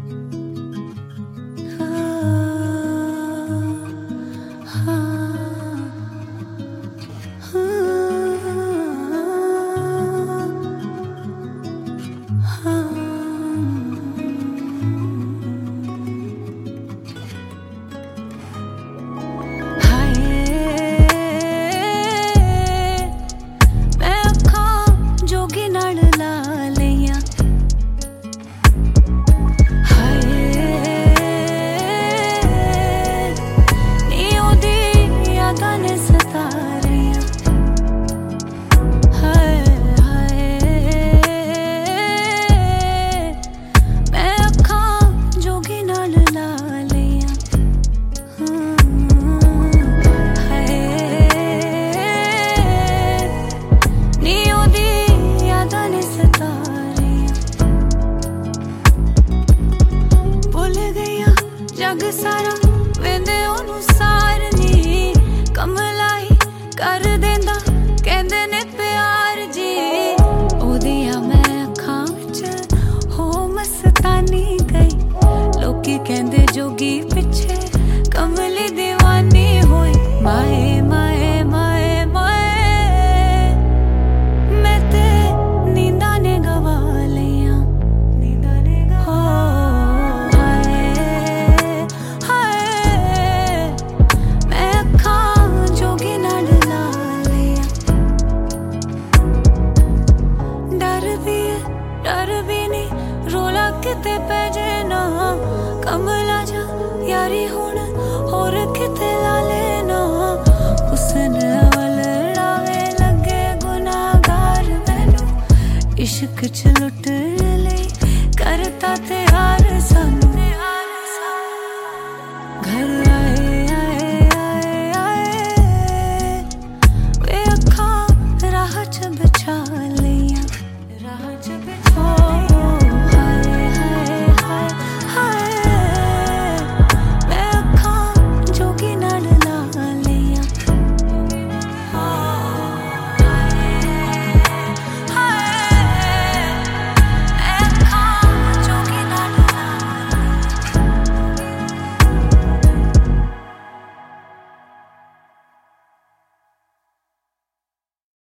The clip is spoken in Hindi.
जग सारा वेंदे ओनू सारनी कमलाई कर देंदा कहंदे ने प्यार जी ओदियां मैं अखां विच हो मस्तानी गई लोकी कहंदे जोगी पिछे कमली दीवानी होई माए माए माए माए मैं ते नींदा ने गवा लियां नींदा ने गवा डर भी नहीं रोला किते पै जाना कमला जा यारी हुण होर किते ला लेना हुस्न अवल लड़ावे लगे गुनाहगार मैनू इश्क च लुट